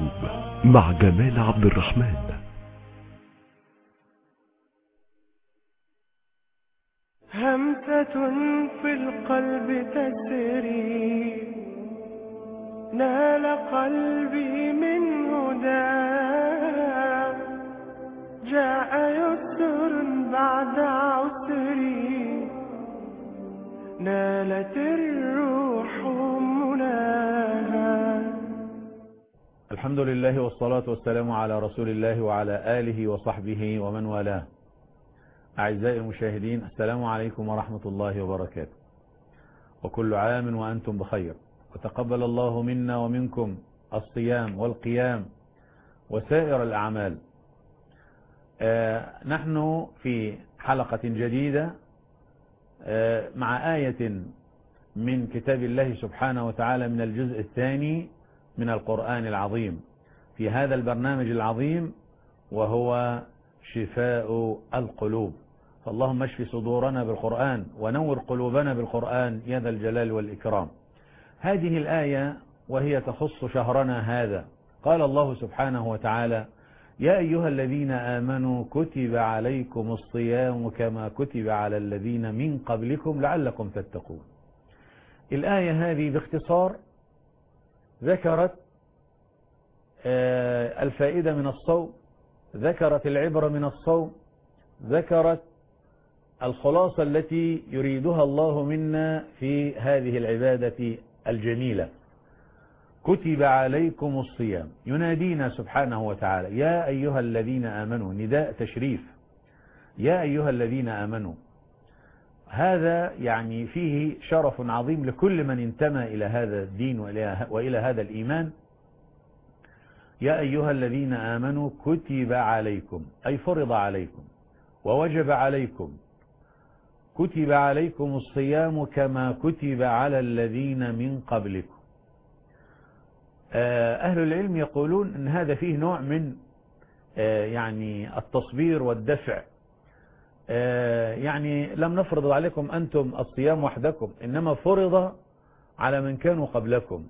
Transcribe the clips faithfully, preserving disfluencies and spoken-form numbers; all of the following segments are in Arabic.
القلوب مع جمال عبد الرحمن. همسة في القلب تسري، نال قلبي من هداه، جاء يسر بعد عسري، نالت الروح مناها. الحمد لله والصلاة والسلام على رسول الله وعلى آله وصحبه ومن والاه. أعزائي المشاهدين، السلام عليكم ورحمة الله وبركاته، وكل عام وأنتم بخير، وتقبل الله منا ومنكم الصيام والقيام وسائر الأعمال. آه نحن في حلقة جديدة آه مع آية من كتاب الله سبحانه وتعالى من الجزء الثاني من القرآن العظيم في هذا البرنامج العظيم، وهو شفاء القلوب. فاللهم اشف صدورنا بالقرآن ونور قلوبنا بالقرآن يا ذا الجلال والإكرام. هذه الآية وهي تخص شهرنا هذا. قال الله سبحانه وتعالى: يا أيها الذين آمنوا كتب عليكم الصيام كما كتب على الذين من قبلكم لعلكم تتقون. الآية هذه باختصار ذكرت الفائدة من الصوم، ذكرت العبرة من الصوم، ذكرت الخلاصة التي يريدها الله منا في هذه العبادة الجميلة. كتب عليكم الصيام، ينادينا سبحانه وتعالى: يا أيها الذين آمنوا، نداء تشريف، يا أيها الذين آمنوا. هذا يعني فيه شرف عظيم لكل من انتمى إلى هذا الدين وإلى هذا الإيمان. يا أيها الذين آمنوا كتب عليكم، أي فرض عليكم ووجب عليكم. كتب عليكم الصيام كما كتب على الذين من قبلكم. أهل العلم يقولون أن هذا فيه نوع من يعني التصبير والدفع. يعني لم نفرض عليكم أنتم الصيام وحدكم، إنما فرض على من كانوا قبلكم،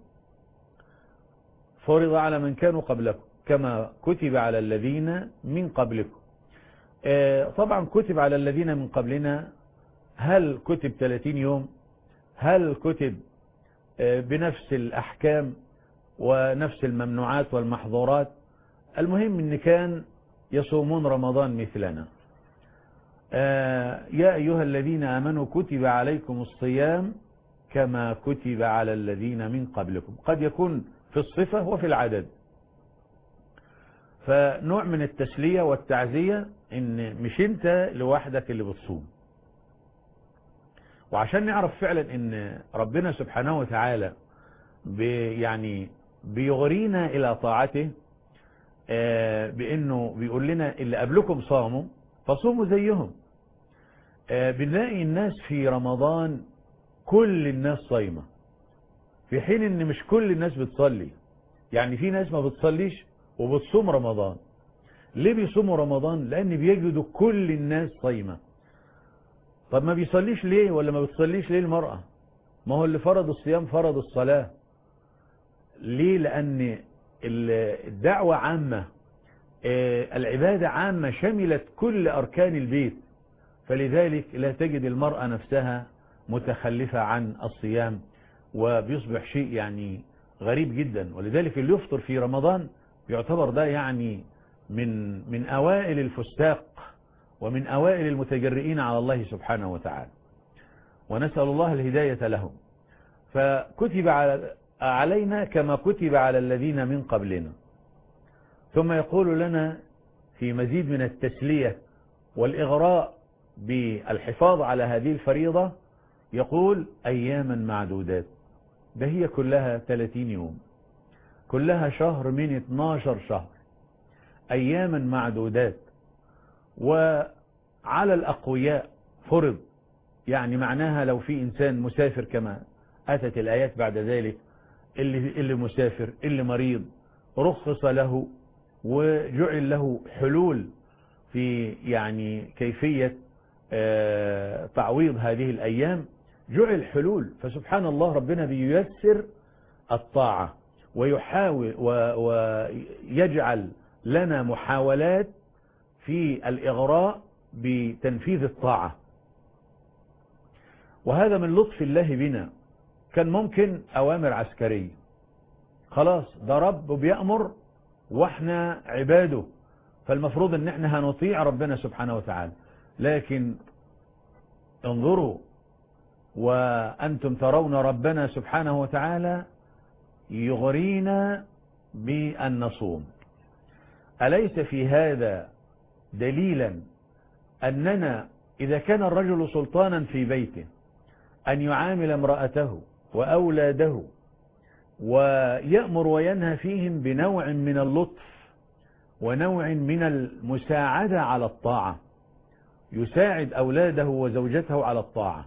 فرض على من كانوا قبلكم كما كتب على الذين من قبلكم. طبعا كتب على الذين من قبلنا، هل كتب ثلاثين يوم؟ هل كتب بنفس الأحكام ونفس الممنوعات والمحظورات؟ المهم أن كان يصومون رمضان مثلنا. يا أيها الذين آمنوا كتب عليكم الصيام كما كتب على الذين من قبلكم. قد يكون في الصفة وفي العدد، فنوع من التسلية والتعزية ان مش انت لوحدك اللي بتصوم. وعشان نعرف فعلا ان ربنا سبحانه وتعالى بي يعني بيغرينا الى طاعته، بانه بيقول لنا اللي قبلكم صاموا فصوموا زيهم. بنلاقي الناس في رمضان كل الناس صايمة، في حين ان مش كل الناس بتصلي. يعني في ناس ما بتصليش وبتصوم رمضان. ليه بيصوموا رمضان؟ لان بيجدوا كل الناس صايمة. طب ما بيصليش ليه ولا ما بتصليش ليه المرأة؟ ما هو اللي فرض الصيام فرض الصلاة. ليه؟ لان الدعوة عامة، العبادة عامة، شملت كل اركان البيت، فلذلك لا تجد المرأة نفسها متخلفة عن الصيام، وبيصبح شيء يعني غريب جدا. ولذلك اللي يفطر في رمضان يعتبر ده يعني من من أوائل الفساق ومن أوائل المتجرئين على الله سبحانه وتعالى، ونسأل الله الهداية لهم. فكتب علينا كما كتب على الذين من قبلنا. ثم يقول لنا في مزيد من التسلية والإغراء بالحفاظ على هذه الفريضة، يقول: أياما معدودات. ده هي كلها ثلاثين يوم، كلها شهر من اثناشر شهر، أياما معدودات. وعلى الأقوياء فرض، يعني معناها لو في إنسان مسافر كما أتت الآيات بعد ذلك، اللي, اللي مسافر، اللي مريض، رخص له وجعل له حلول في يعني كيفية تعويض هذه الأيام، جعل حلول. فسبحان الله ربنا بييسر الطاعة ويحاول ويجعل لنا محاولات في الإغراء بتنفيذ الطاعة. وهذا من لطف الله بنا. كان ممكن أوامر عسكرية، خلاص ده رب وبيأمر واحنا عباده، فالمفروض ان احنا هنطيع ربنا سبحانه وتعالى. لكن انظروا وأنتم ترون ربنا سبحانه وتعالى يغرينا بأن نصوم. أليس في هذا دليلا أننا إذا كان الرجل سلطانا في بيته أن يعامل امرأته وأولاده ويأمر وينهى فيهم بنوع من اللطف ونوع من المساعدة على الطاعة، يساعد أولاده وزوجته على الطاعة،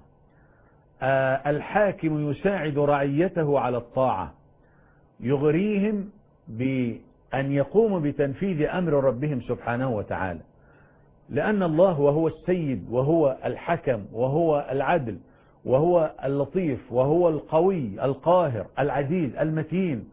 الحاكم يساعد رعيته على الطاعة، يغريهم بأن يقوموا بتنفيذ أمر ربهم سبحانه وتعالى، لأن الله وهو السيد وهو الحكم وهو العدل وهو اللطيف وهو القوي القاهر العزيز المتين،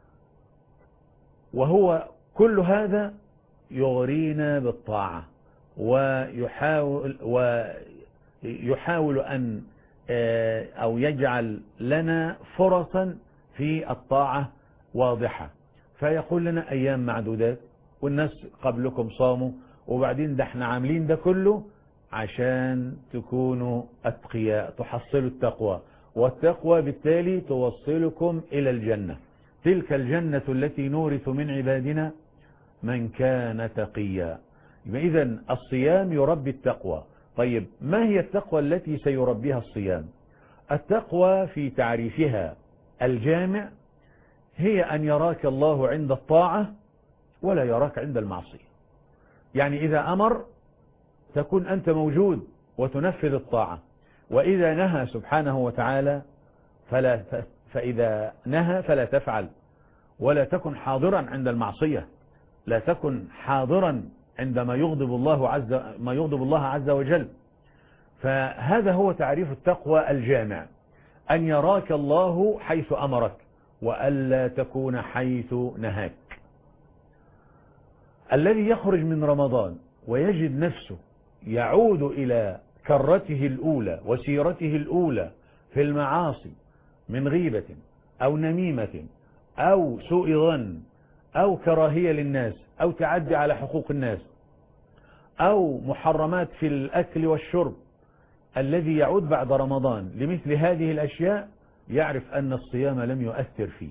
وهو كل هذا يغرينا بالطاعة ويحاول, ويحاول أن أو يجعل لنا فرصا في الطاعة واضحة. فيقول لنا أيام معدودات والناس قبلكم صاموا، وبعدين ده احنا عاملين ده كله عشان تكونوا أتقياء تحصلوا التقوى، والتقوى بالتالي توصلكم إلى الجنة، تلك الجنة التي نورث من عبادنا من كان تقيا. إذن الصيام يربي التقوى. طيب ما هي التقوى التي سيربيها الصيام؟ التقوى في تعريفها الجامع هي أن يراك الله عند الطاعة ولا يراك عند المعصية. يعني إذا أمر تكون أنت موجود وتنفذ الطاعة، وإذا نهى سبحانه وتعالى فلا فإذا نهى فلا تفعل، ولا تكن حاضرا عند المعصية، لا تكن حاضرا عندما يغضب الله عز ما يغضب الله عز وجل. فهذا هو تعريف التقوى الجامع، أن يراك الله حيث أمرك وألا تكون حيث نهاك. الذي يخرج من رمضان ويجد نفسه يعود إلى كرته الأولى وسيرته الأولى في المعاصي من غيبة أو نميمة أو سوء ظن أو كراهية للناس أو تعدي على حقوق الناس أو محرمات في الأكل والشرب، الذي يعود بعد رمضان لمثل هذه الأشياء يعرف أن الصيام لم يؤثر فيه،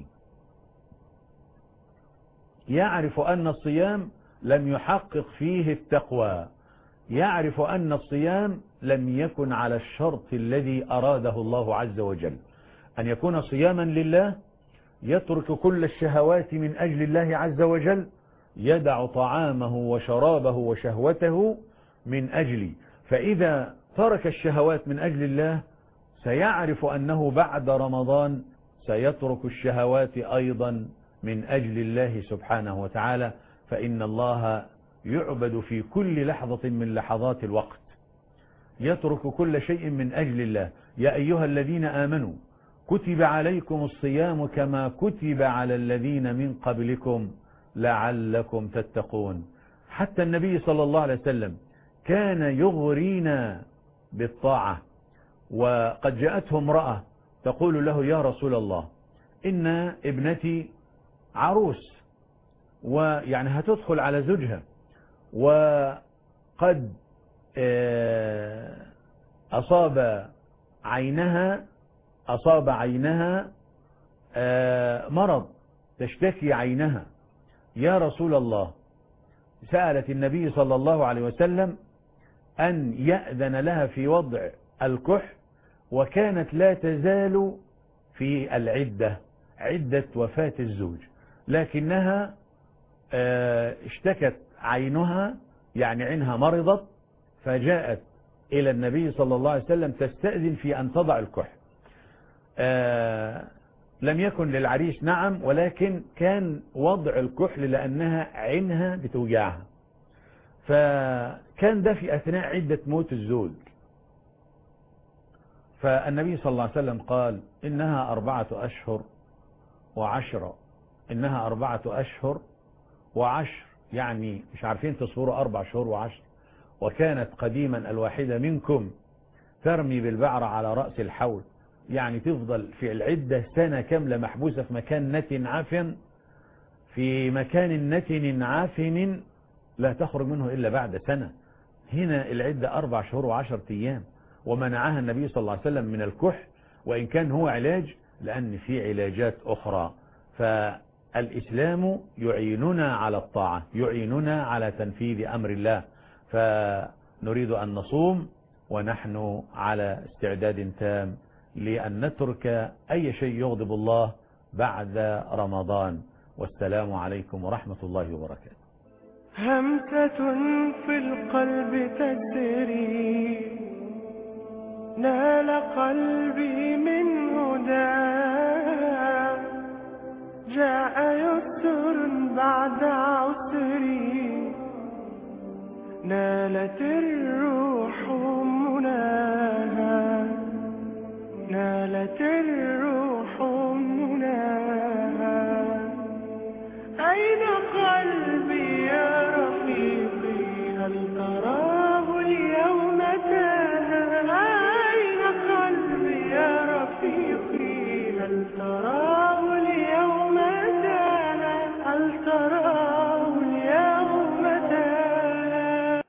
يعرف أن الصيام لم يحقق فيه التقوى، يعرف أن الصيام لم يكن على الشرط الذي أراده الله عز وجل، أن يكون صياما لله، يترك كل الشهوات من أجل الله عز وجل، يدع طعامه وشرابه وشهوته من أجلي. فإذا ترك الشهوات من أجل الله سيعرف أنه بعد رمضان سيترك الشهوات أيضا من أجل الله سبحانه وتعالى، فإن الله يعبد في كل لحظة من لحظات الوقت، يترك كل شيء من أجل الله. يا أيها الذين آمنوا كتب عليكم الصيام كما كتب على الذين من قبلكم لعلكم تتقون. حتى النبي صلى الله عليه وسلم كان يغرينا بالطاعة. وقد جاءته امرأة تقول له يا رسول الله إن ابنتي عروس ويعني هتدخل على زوجها، وقد أصاب عينها أصاب عينها مرض تشتكي عينها، يا رسول الله. سألت النبي صلى الله عليه وسلم أن يأذن لها في وضع الكحل، وكانت لا تزال في العدة، عدة وفاة الزوج، لكنها اشتكت عينها، يعني عينها مرضت، فجاءت إلى النبي صلى الله عليه وسلم تستأذن في أن تضع الكحل. لم يكن للعريس نعم، ولكن كان وضع الكحل لأنها عينها بتوجعها، فكان ده في أثناء عدة موت الزوج. فالنبي صلى الله عليه وسلم قال إنها أربعة أشهر وعشرة، إنها أربعة أشهر وعشر، يعني مش عارفين تصوروا أربع شهور وعشر. وكانت قديما الواحدة منكم ترمي بالبعر على رأس الحول، يعني تفضل في العدة سنة كاملة محبوسة في مكان نتن عفن، في مكان نتن عافن لا تخرج منه إلا بعد سنة. هنا العدة أربع شهور وعشر أيام. ومنعها النبي صلى الله عليه وسلم من الكحل، وإن كان هو علاج، لأن في علاجات أخرى. فالإسلام يعيننا على الطاعة، يعيننا على تنفيذ أمر الله. فنريد أن نصوم ونحن على استعداد تام لأن نترك أي شيء يغضب الله بعد رمضان. والسلام عليكم ورحمة الله وبركاته. همسة في القلب تسري، نال قلبي من هدى، جاء يسر بعد عسري، نالت الروح مناها، نالت الروح مناها. أين قلبي يا رفيقي؟ هل تراه اليوم تاها؟ أين قلبي يا رفيقي؟ هل تراه